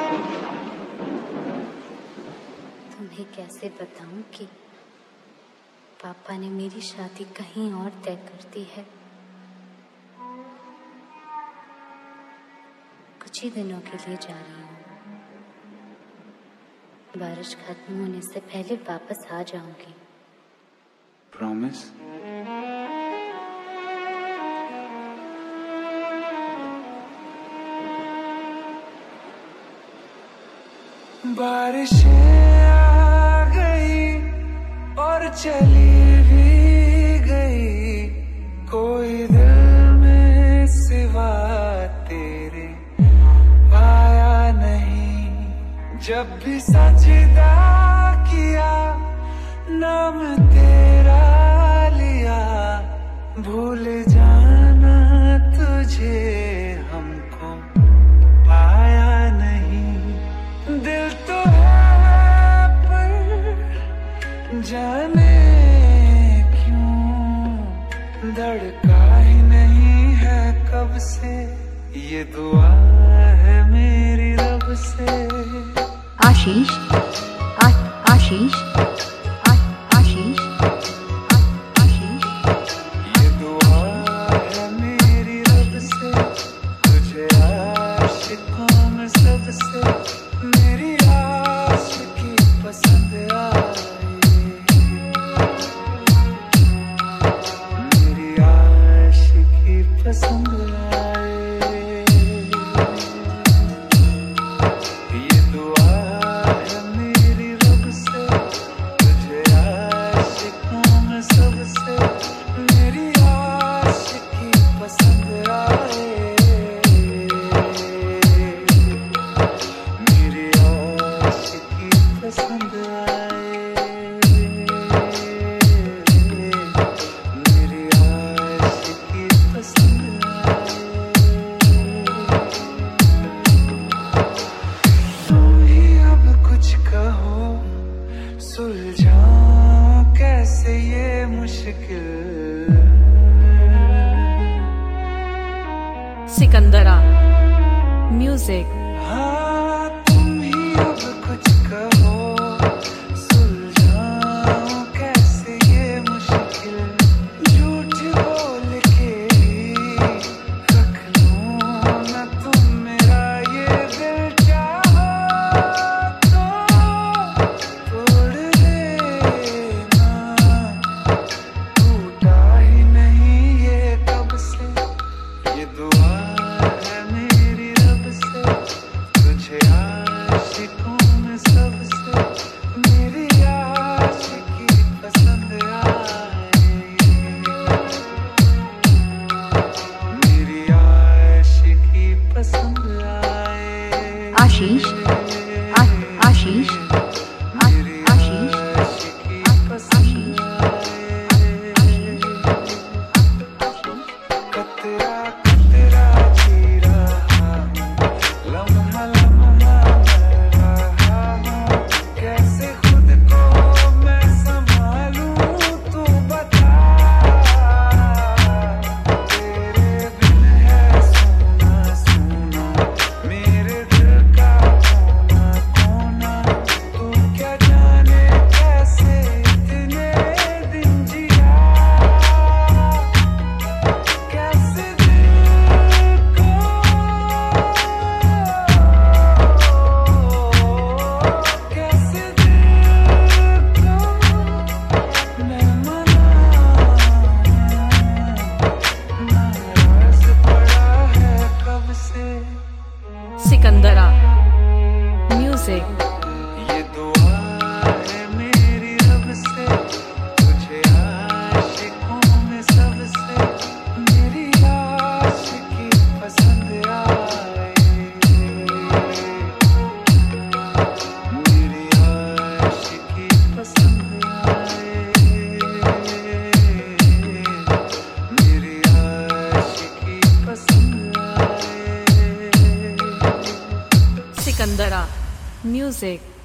तुम्हें कैसे बताऊं कि पापा ने मेरी शादी कहीं और तय कर दी है। कुछ ही दिनों के लिए जा रही हूँ। बारिश खत्म होने से पहले वापस आ जाऊंगी। प्रॉमिस? बारिशें आ गई और चली भी गई, कोई दिल में सिवा तेरे आया नहीं। जब भी सजदा किया नाम तेरा लिया, भूल जाना तुझे हमको आया नहीं। दिल तो है पर जाने क्यों धड़का ही नहीं है कब से, ये दुआ है मेरी रब से। आशीष आशीष आशीष आशीष, ये दुआ है मेरी रब से, तुझे आशिकों में सबसे मेरी आशिकी पसंद आई, मेरी आशिकी पसंद आई। ये दुआ है मेरी रब से, तुझे आशिकों में सबसे मेरी आशिकी पसंद आए, मेरी आशिकी पसंद आए, मेरी आशिकी पसंद आए। तुम ही अब कुछ कहो, सुलझाऊं कैसे ये मुश्किल। सिकंदरा म्यूजिक। हाँ तुम ही अब कुछ कहो, सुलझाऊं कैसे ये मुश्किल। झूठ बोल के ही रख लूं ना तुम मेरा ये दिल, चाहो तो तोड़ देना, टूटा ही नहीं ये कब से। ये दुआ है मेरी रब से, तुझे आशिकों में सबसे मेरी आशिकी पसंद आई, मेरी आशिकी पसंद आए। आशीष आशीष मेरी आशीष आशिकी पसंद आए। कतरा कतरा जी रहा हूँ, लम्हा लम्हा मर रहा हूँ, कैसे खुद को मैं संभालूं तू बता। तेरे बिन है सोना सोना मेरे दिल का कोना कोना, तू क्या जाने कैसे इतने दिन जिया, कैसे दिल को, कैसे दिल को मैं मनाऊं। नाराज पड़ा है कब से। सिकंदरा म्यूजिक। ये दुआ है मेरी रब से, तुझे आशिकों में सबसे मेरी आशिकी पसंद आए, मेरी आशिकी पसंद आए, मेरी आशिकी पसंद आए। सिकंदरा म्यूजिक।